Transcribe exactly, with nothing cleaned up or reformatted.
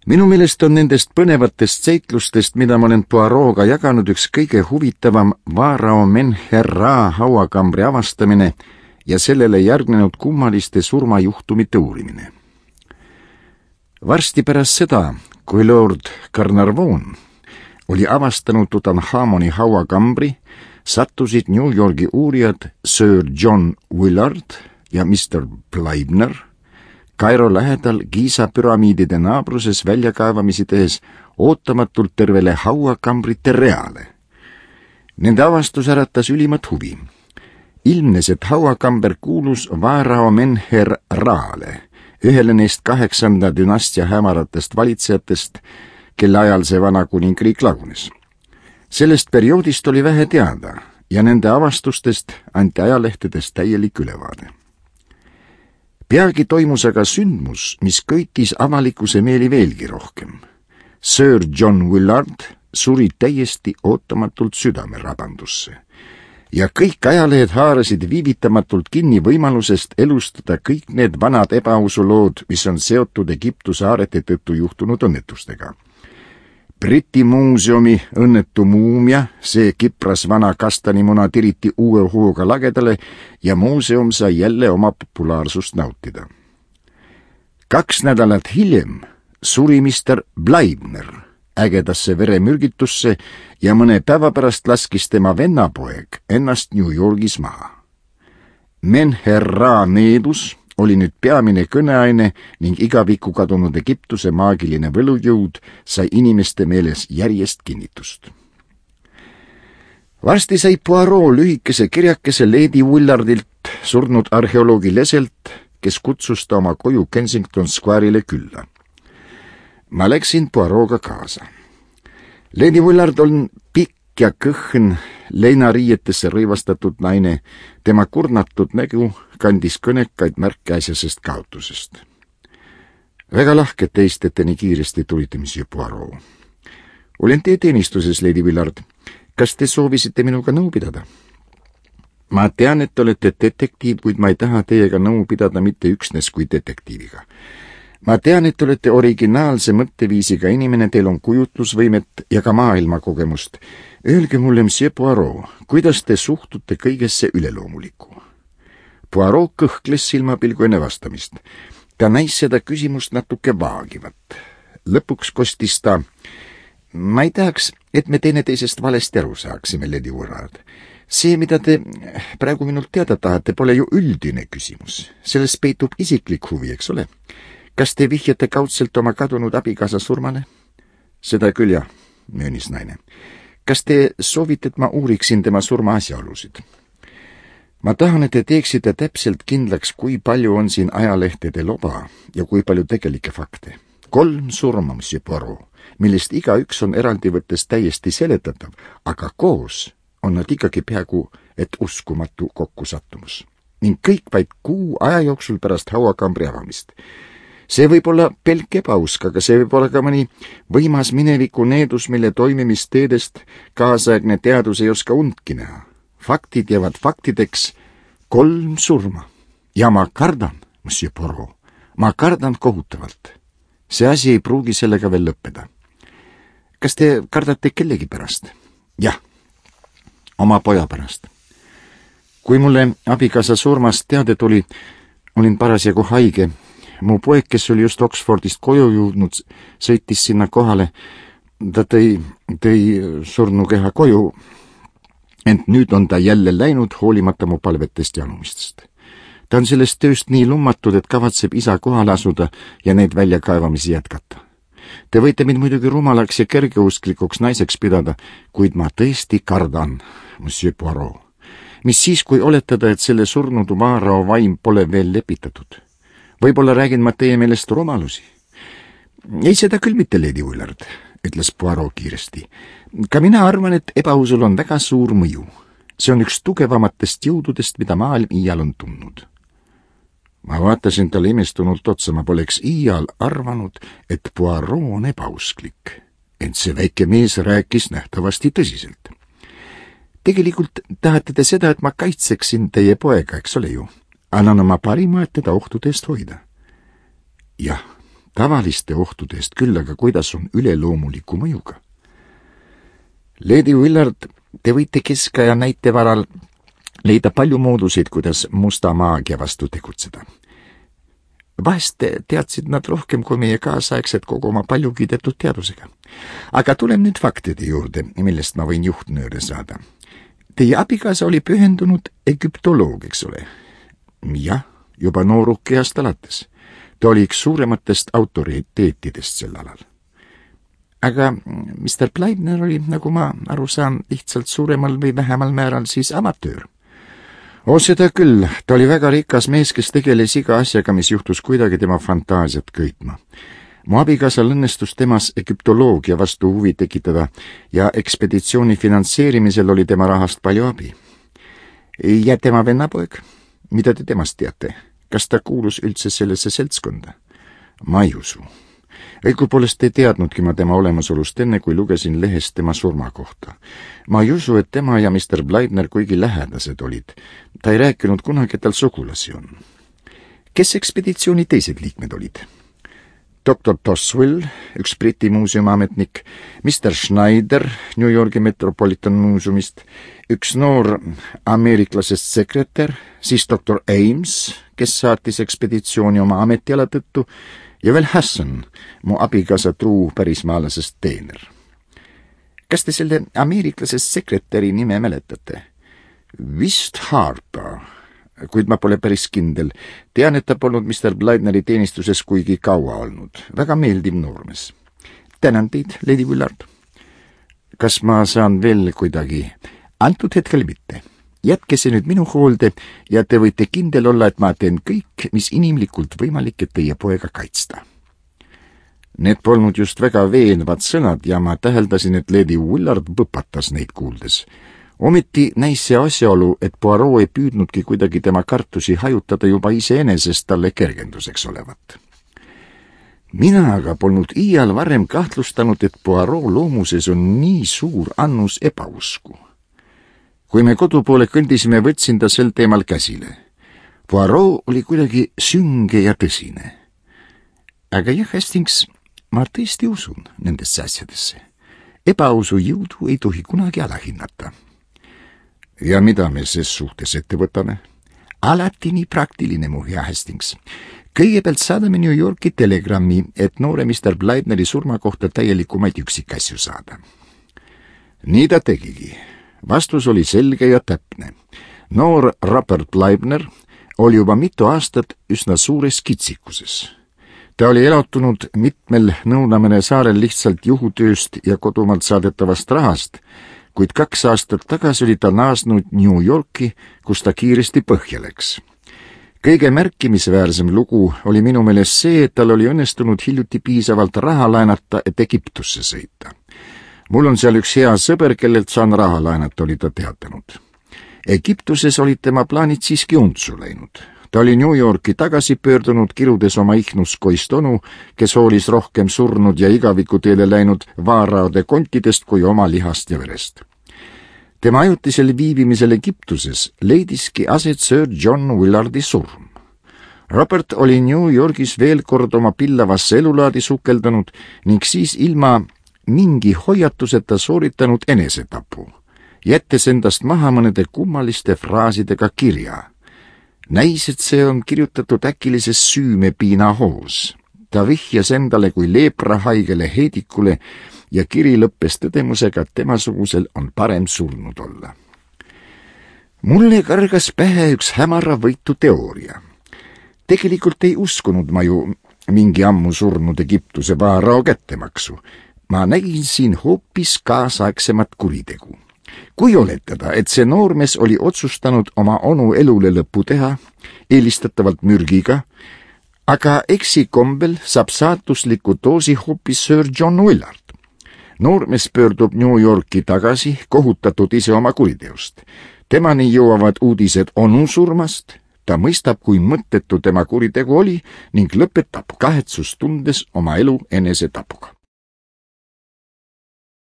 minu meelest on nendest põnevatest seiklustest, mida ma olen Poirot'ga jaganud, üks kõige huvitavam Varao Menherra hauakambri avastamine ja sellele järgnenud kummaliste surmajuhtumite uurimine. Varsti pärast seda, kui Lord Carnarvon oli avastanud Tutankhamoni hauakambri, sattusid New Yorgi uurijad Sir John Willard ja mister Bleibner Kairo lähedal Giza püramiidide naabruses väljakaevamisi tehes ootamatult tervele hauakambrite reale. Nende avastus äratas ülimat huvi. Ilmnes, et hauakamber kuulus Varao Menherraale, ühele neist kaheksanda dünastia hämaratest valitsejatest, kelle ajal see vana kuningriik lagunes. Sellest perioodist oli vähe teada ja nende avastustest anti ajalehtedes täielik ülevaade. Peagi toimus aga sündmus, mis köitis avalikkuse meeli veelgi rohkem. Sir John Willard suri täiesti ootamatult südamerabandusse ja kõik ajalehed haarasid viivitamatult kinni võimalusest elustada kõik need vanad ebausulood, mis on seotud Egiptuse aarete tõttu juhtunud õnnetustega. Briti muuseumi õnnetu muumia, see kipras vana kastanimuna tiriti uue hooga lagedale ja muuseum sai jälle oma populaarsust nautida. Kaks nädalat hiljem suri mister Bleibner ägedasse veremürgitusse ja mõne päeva pärast laskis tema vennapoeg ennast New Yorgis maha. Menherra needus oli nüüd peamine kõneaine ning igavikku kadunud Egiptuse maagiline võlujõud sai inimeste meeles järjest kinnitust. Varsti sai Poirot lühikese kirjakese Lady Willardilt, surnud arheoloogi Leselt, kes kutsus ta oma koju Kensington Square'ile külla. Ma läksin Poirot'ga kaasa. Lady Willard on pikk ja kõhn, leinariietesse rõivastatud naine, tema kurnatud nägu kandis kõnekaid märke äsjasest kaotusest. Väga lahke teist, et te nii kiiresti tulite, monsieur Poirot. Olen teie teenistuses, Lady Willard. Kas te soovisite minuga nõu pidada? Ma tean, et olete detektiiv, kuid ma ei taha teiega nõu pidada mitte üksnes kui detektiiviga. Ma tean, et olete originaalse mõtteviisiga inimene, teil on kujutlusvõimet ja ka maailmakogemust. Öelge mulle, monsieur Poirot, kuidas te suhtute kõigesse üleloomulikku? Poirot kõhkles silmapilgu enne vastamist. Ta näis seda küsimust natuke vaagivat. Lõpuks kostis ta, ma ei tahaks, et me teineteisest valesti aru saaksime, Lady Willard. See, mida te praegu minult teada tahate, pole ju üldine küsimus. Selles peitub isiklik huvi, eks ole? Kas te vihjate kaudselt oma kadunud abikaasa surmale? Seda küll jah, möönis naine. Kas te soovite, et ma uuriksin tema surma asjaolusid? Ma tahan, et te teeksite täpselt kindlaks, kui palju on siin ajalehtede loba ja kui palju tegelikke fakte. Kolm surma, monsieur Poirot, millest igaüks on eraldi võttes täiesti seletatav, aga koos on nad ikkagi peaaegu et uskumatu kokkusattumus. Ning kõik vaid kuu aja jooksul pärast hauakambri avamist. See võib olla pelk ebausk, aga see võib olla ka mõni võimas mineviku needus, mille toimimisteedest kaasaegne teadus ei oska undki näha. Faktid jäävad faktideks, kolm surma. Ja ma kardan, monsieur Poirot, ma kardan kohutavalt. See asi ei pruugi sellega veel lõppeda. Kas te kardate kellegi pärast? Jah, oma poja pärast. Kui mulle abikaasa surmast teade tuli, olin parasjagu haige. Mu poeg, kes oli just Oxfordist koju jõudnud, sõitis sinna kohale. Ta tõi, tõi surnukeha koju, ent nüüd on ta jälle läinud hoolimata mu palvetest ja anumistest. Ta on sellest tööst nii lummatud, et kavatseb isa kohale asuda ja neid väljakaevamisi jätkata. Te võite mind muidugi rumalaks ja kergeusklikuks naiseks pidada, kuid ma tõesti kardan, monsieur Poirot. Mis siis, kui oletada, et selle surnud Varao vaim pole veel lepitatud? Võib-olla räägin ma teie meelest rumalusi. Ei seda küll mitte, Lady Willard, ütles Poirot kiiresti. Ka mina arvan, et ebausul on väga suur mõju. See on üks tugevamatest jõududest, mida maailm iial on tundnud. Ma vaatasin talle imestunult otsa, ma poleks iial arvanud, et Poirot on ebausklik. Ent see väike mees rääkis nähtavasti tõsiselt. Tegelikult tahate te seda, et ma kaitseksin teie poega, eks ole ju? Annan oma parima, et teda ohtudest hoida. Jah, tavaliste ohtudest küll, aga kuidas on üleloomuliku mõjuga? Lady Willard, te võite keskaja näite varal leida palju mooduseid, kuidas musta maagia vastu tegutseda. Vahest teadsid nad rohkem kui meie kaasaegsed kogu oma palju kiidetud teadusega. Aga tulem nüüd faktide juurde, millest ma võin juhtnööre saada. Teie abikaasa oli pühendunud egüptoloog, eks ole? Jah, juba noorukeast alates. Ta oli üks suurematest autoriteetidest sel alal. Aga mister Bleibner oli, nagu ma aru saan, lihtsalt suuremal või vähemal määral siis amatöör. O, seda küll, ta oli väga rikas mees, kes tegeles iga asjaga, mis juhtus kuidagi tema fantaasiat köitma. Mu abikaasal õnnestus temas egüptoloogia vastu huvi tekitada ja ekspeditsiooni finantseerimisel oli tema rahast palju abi. Ja tema vennapoeg? Mida te temast teate? Kas ta kuulus üldse sellesse seltskonda? Ma ei usu. Õigupoolest ei teadnudki ma tema olemasolust enne, kui lugesin lehest tema surma kohta. Ma ei usu, et tema ja mister Bleibner kuigi lähedased olid. Ta ei rääkinud kunagi, et tal sugulasi on. Kes ekspeditsiooni teised liikmed olid? doktor Toswell, üks Briti muuseumiametnik, mister Schneider New Yorgi Metropolitan Muuseumist, üks noor ameeriklasest sekretär, siis doktor Ames, kes saatis ekspeditsiooni oma ametiala tõttu, ja veel Hassan, mu abikaasa truu pärismaalasest teener. Kas te selle ameeriklasest sekretäri nime mäletate? Vist Harper, kuid ma pole päris kindel. Tean, et ta polnud mister Bleibneri teenistuses kuigi kaua olnud. Väga meeldiv noormes. Tänan teid, Lady Willard. Kas ma saan veel kuidagi? Antud hetkel mitte. Jätke see nüüd minu hoolde ja te võite kindel olla, et ma teen kõik, mis inimlikult võimalik, et teie poega kaitsta. Need polnud just väga veenvad sõnad ja ma täheldasin, et Lady Willard põpatas neid kuuldes. Ometi näis see asjaolu, et Poirot ei püüdnudki kuidagi tema kartusi hajutada juba iseenesest talle kergenduseks olevat. Mina aga polnud iial varem kahtlustanud, et Poirot loomuses on nii suur annus ebausku. Kui me kodupoole kõndisime, võtsin ta sel teemal käsile. Poirot oli kuidagi sünge ja tõsine. Aga jah, Hastings, ma tõesti usun nendesse asjadesse. Ebausu jõudu ei tohi kunagi alahinnata. Ja mida me ses suhtes ette võtame? Alati nii praktiline, mu hea Hastings. Kõigepealt saadame New Yorki telegrammi, et noore mister Bleibneri surma kohta täielikumaid üksikasju saada. Nii ta tegigi. Vastus oli selge ja täpne. Noor Robert Bleibner oli juba mitu aastat üsna suures kitsikuses. Ta oli elotunud mitmel Nõunamere saarel lihtsalt juhutööst ja kodumaalt saadetavast rahast, kuid kaks aastat tagasi oli ta naasnud New Yorki, kus ta kiiresti põhja läks. Kõige märkimisväärsem lugu oli minu meelest see, et tal oli õnnestunud hiljuti piisavalt raha laenata, et Egiptusse sõita. Mul on seal üks hea sõber, kellelt saan raha laenata, oli ta teatanud. Egiptuses olid tema plaanid siiski untsu läinud. Ta oli New Yorki tagasi pöördunud, kirudes oma ihnuskoist onu, kes hoolis rohkem surnud ja igavikuteele läinud vaaraode kontidest kui oma lihast ja verest. Tema ajutisel viibimisel Egiptuses leidiski aset Sir John Willardi surm. Robert oli New Yorgis veel kord oma pillavasse elulaadi sukeldanud ning siis ilma mingi hoiatuseta sooritanud enesetapu, jättes endast maha mõnede kummaliste fraasidega kirja. Näis, et see on kirjutatud äkilises süümepiina hoos. Ta vihjas endale kui leeprahaigele heidikule ja kiri lõppes tõdemusega, et temasugusel on parem surnud olla. Mulle kargas pähe üks hämara võitu teooria. Tegelikult ei uskunud ma ju mingi ammu surnud Egiptuse vaarao kättemaksu. Ma nägin siin hoopis kaasaegsemat kuritegu. Kui oletada, et see noormees oli otsustanud oma onu elule lõpu teha, eelistatavalt mürgiga, aga eksikombel saab saatusliku doosi hoopis Sir John Willard. Noormees pöördub New Yorki tagasi, kohutatud ise oma kuriteost. Temani jõuavad uudised onu surmast, ta mõistab, kui mõttetu tema kuritegu oli ning lõpetab kahetsustundes oma elu enesetapuga.